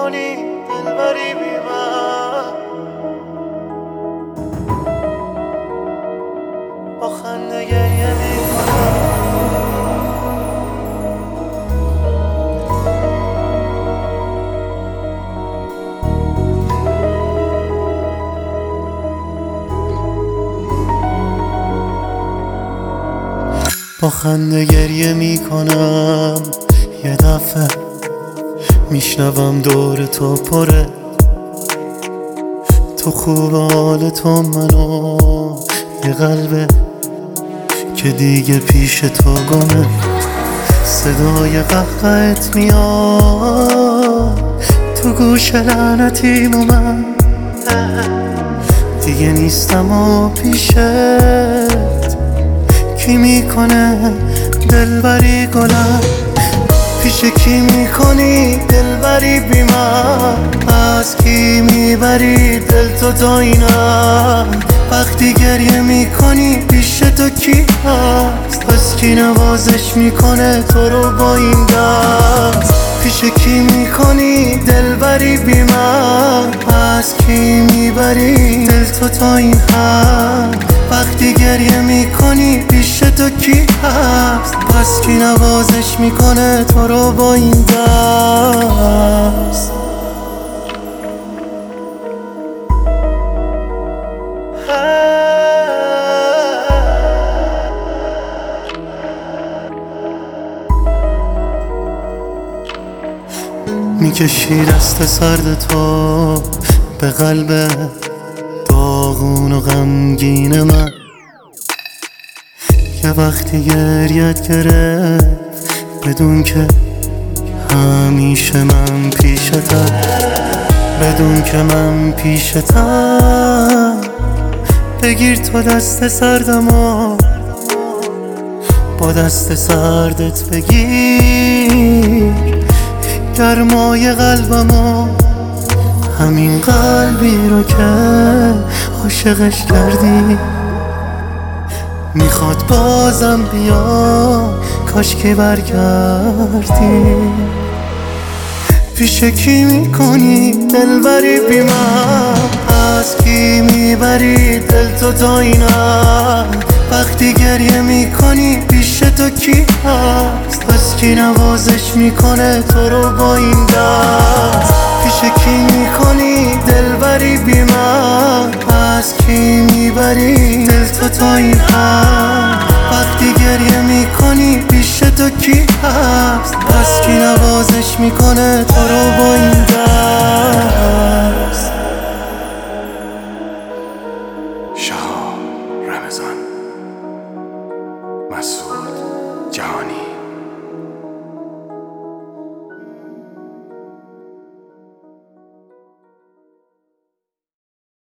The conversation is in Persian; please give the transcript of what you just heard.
میکنی دلبری بی من؟ با خنده گریه میکنم. با خنده گریه میکنم. یه دفعه میشنوم دور تو پره، تو خوب حال تو منو، یه قلبه که دیگه پیش تو گمه. صدای قهقهت میاد تو گوش لعنتیم و من دیگه نیستم و پیشت. کی میکنه دلبری گلم؟ پیش کی میکنی دلبری بی من؟ از کی میبری دل تو تا اینم؟ وقتی گریه میکنی پیش تو کی هست؟ پس کی نوازش میکنه تو رو با این دست؟ پیش کی میکنی دلبری بی من؟ از کی میبری دل تو تا این حد؟ وقتی گریه میکنی پیش تو کی هست؟ پس کی نوازش میکنه تو رو با این دست؟ میکشی دست سرد تو به قلب داغون و غمگین من، که وقتی گریت گرفت بدون که همیشه من پیشتم، بدون که من پیشتم. بگیر تو دست سردم و با دست سردت بگیر گرمای قلبمو، همین قلبی رو که عاشقش کردی. میخواد بازم بیا کاش که برگردی. پیش کی میکنی دلبری بی من؟ از کی میبری دل تو تا اینم؟ وقتی گریه میکنی پیش تو کی هست؟ پس کی نوازش میکنه تو رو با این دست؟ پیش کی میکنی دلبری بی من؟ از کی میبری دل تو تا این حد؟ وقتی گریه میکنی پیش تو کی هست؟ پس کی نوازش میکنه تو رو با این دست؟ شهاب رمضان مسعود